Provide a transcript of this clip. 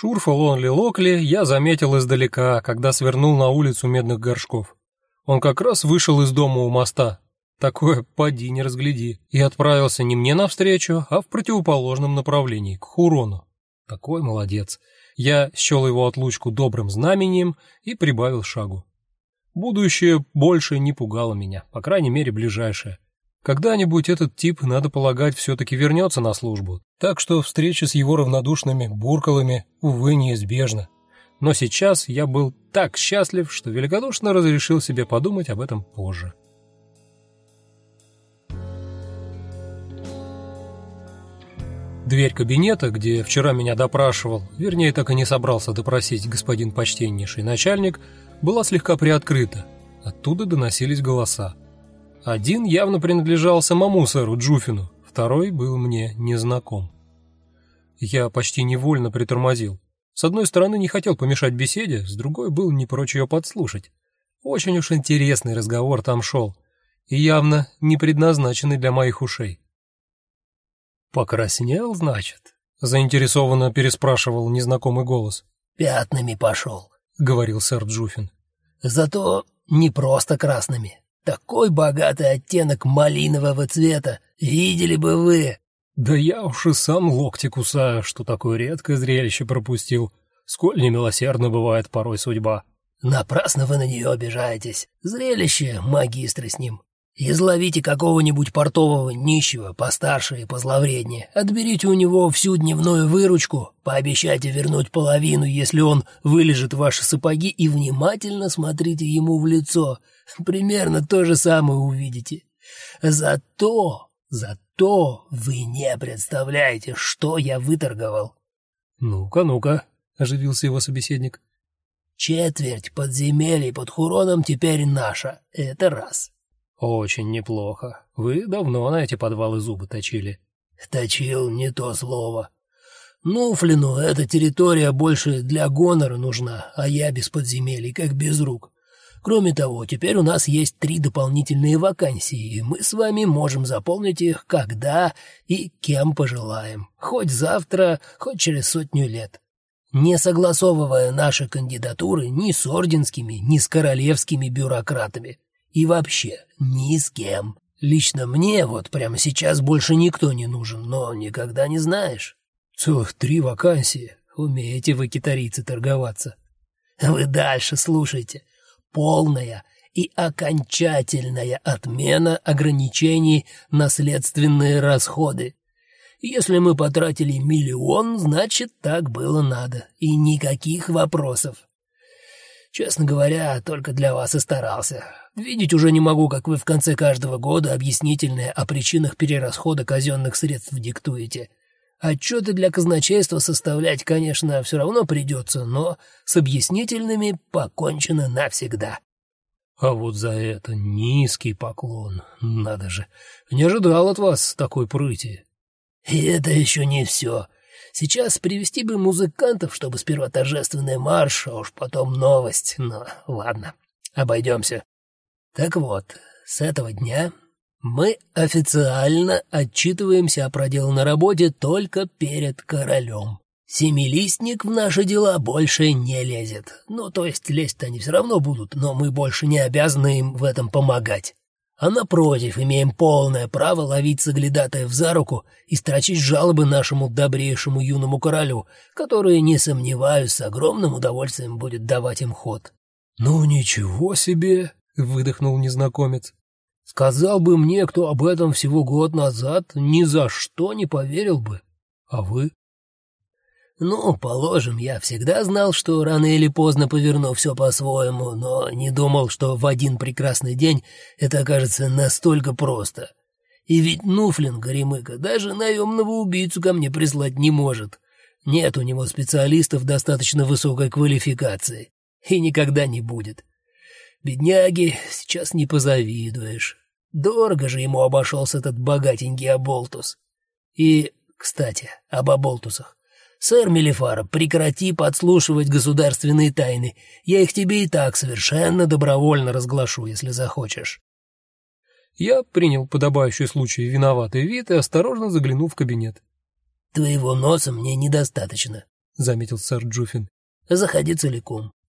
Шурфа Лонли-Локли я заметил издалека, когда свернул на улицу Медных Горшков. Он как раз вышел из дома у моста. Такое поди не разгляди. И отправился не мне навстречу, а в противоположном направлении, к Хурону. Такой молодец. Я счел его отлучку добрым знамением и прибавил шагу. Будущее больше не пугало меня, по крайней мере, ближайшее. Когда-нибудь этот тип, надо полагать, все-таки вернется на службу, так что встреча с его равнодушными буркалами, увы, неизбежна. Но сейчас я был так счастлив, что великодушно разрешил себе подумать об этом позже. Дверь кабинета, где вчера меня допрашивал, вернее, так и не собрался допросить господин почтеннейший начальник, была слегка приоткрыта. Оттуда доносились голоса. Один явно принадлежал самому сэру Джуфину, второй был мне незнаком. Я почти невольно притормозил. С одной стороны, не хотел помешать беседе, с другой был не прочь ее подслушать. Очень уж интересный разговор там шел, и явно не предназначенный для моих ушей. «Покраснел, значит?» — заинтересованно переспрашивал незнакомый голос. «Пятнами пошел», — говорил сэр Джуфин. «Зато не просто красными. Такой богатый оттенок малинового цвета, видели бы вы!» «Да я уж и сам локти кусаю, что такое редкое зрелище пропустил. Сколь немилосердна бывает порой судьба». «Напрасно вы на нее обижаетесь. Зрелище, магистры с ним. Изловите какого-нибудь портового нищего, постарше и позловреднее, отберите у него всю дневную выручку, пообещайте вернуть половину, если он вылежит ваши сапоги, и внимательно смотрите ему в лицо. Примерно то же самое увидите. Зато вы не представляете, что я выторговал». «Ну-ка», — оживился его собеседник. «Четверть подземелий под Хуроном теперь наша, это раз». «Очень неплохо. Вы давно на эти подвалы зубы точили». «Точил не то слово. Нуфлину эта территория больше для гонора нужна, а я без подземелий, как без рук. Кроме того, теперь у нас есть 3 дополнительные вакансии, и мы с вами можем заполнить их когда и кем пожелаем, хоть завтра, хоть через 100 лет, не согласовывая наши кандидатуры ни с орденскими, ни с королевскими бюрократами. И вообще ни с кем. Лично мне вот прямо сейчас больше никто не нужен, но никогда не знаешь». «Целых 3 вакансии. Умеете вы, китарийцы, торговаться». «Вы дальше слушайте. Полная и окончательная отмена ограничений на следственные расходы. Если мы потратили 1 миллион, значит, так было надо, и никаких вопросов. Честно говоря, только для вас и старался. Видеть уже не могу, как вы в конце каждого года объяснительные о причинах перерасхода казенных средств диктуете. Отчеты для казначейства составлять, конечно, все равно придется, но с объяснительными покончено навсегда». «А вот за это низкий поклон. Надо же, не ожидал от вас такой прыти». «И это еще не все. Сейчас привести бы музыкантов, чтобы сперва торжественный марш, а уж потом новость. Но ладно, обойдемся. Так вот, с этого дня мы официально отчитываемся о проделанной работе только перед королем. Семилистник в наши дела больше не лезет. Ну, то есть лезть-то они все равно будут, но мы больше не обязаны им в этом помогать. А напротив, имеем полное право ловить соглядатаев за руку и строчить жалобы нашему добрейшему юному королю, который, не сомневаюсь, с огромным удовольствием будет давать им ход». «Ну ничего себе!» — выдохнул незнакомец. «Сказал бы мне, кто об этом всего год назад, ни за что не поверил бы. А вы?» «Ну, положим, я всегда знал, что рано или поздно поверну все по-своему, но не думал, что в один прекрасный день это окажется настолько просто. И ведь Нуфлин, горемыка, даже наемного убийцу ко мне прислать не может. Нет у него специалистов достаточно высокой квалификации. И никогда не будет. Бедняги, сейчас не позавидуешь. Дорого же ему обошелся этот богатенький Аболтус. И, кстати, об Аболтусах. Сэр Мелифара, прекрати подслушивать государственные тайны. Я их тебе и так совершенно добровольно разглашу, если захочешь». Я принял подобающий случай виноватый вид и осторожно заглянул в кабинет. «Твоего носа мне недостаточно. заметил сэр Джуффин. Заходи целиком.